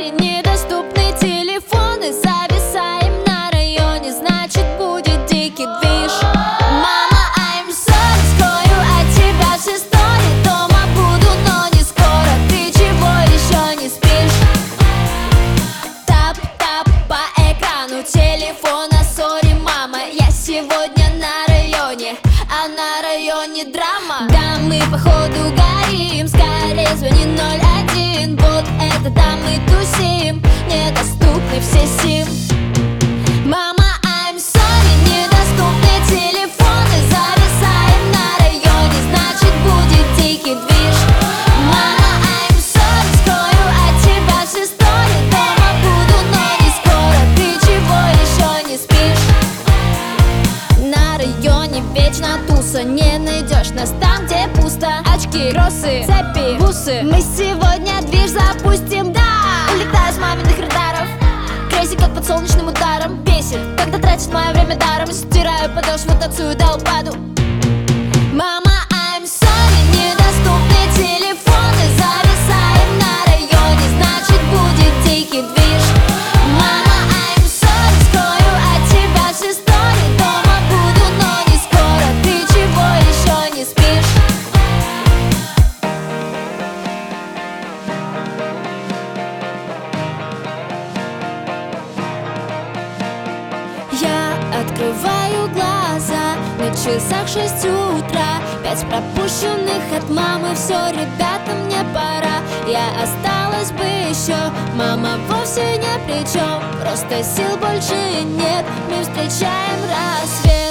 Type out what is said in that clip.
sorry, недоступны телефоны. Зависаем на районе, значит будет дикий движ. Мама, I'm sorry, скрою от тебя все стори. Дома буду, но не скоро. Ты чего еще не спишь? Тап-тап по экрану телефона. Сори, мама, я сегодня на районе, а на районе драма. Да, мы походу горим, скорее звони 01. Вот это да, мы тусим, недоступны все сим. Мама, I'm sorry, недоступны телефоны. Зависаем на районе, значит будет дикий движ. Мама, I'm sorry, скрою от тебя все стори. Дома буду, но не скоро. Ты чего еще не спишь? На районе вечно туса, не найдешь нас там, где пусто. Очки, кроссы, цепи, бусы. Мы сегодня движ запустим, да. Улетаю с маминых радаров. Крейзи, как под солнечным ударом. Бесит, когда тратит мое время даром. Стираю подошву, танцую до упаду. Мама, I'm sorry, недоступны телефоны. Зависаем на районе, значит будет дикий движ. Мама, I'm sorry, скрою от тебя все стори. Дома буду, но не скоро. Ты чего еще не спишь? Я открываю глаза, на часах 6 утра. 5 пропущенных от мамы, все, ребята, мне пора. Я осталась бы еще, мама вовсе не при чем. Просто сил больше нет, мы встречаем рассвет.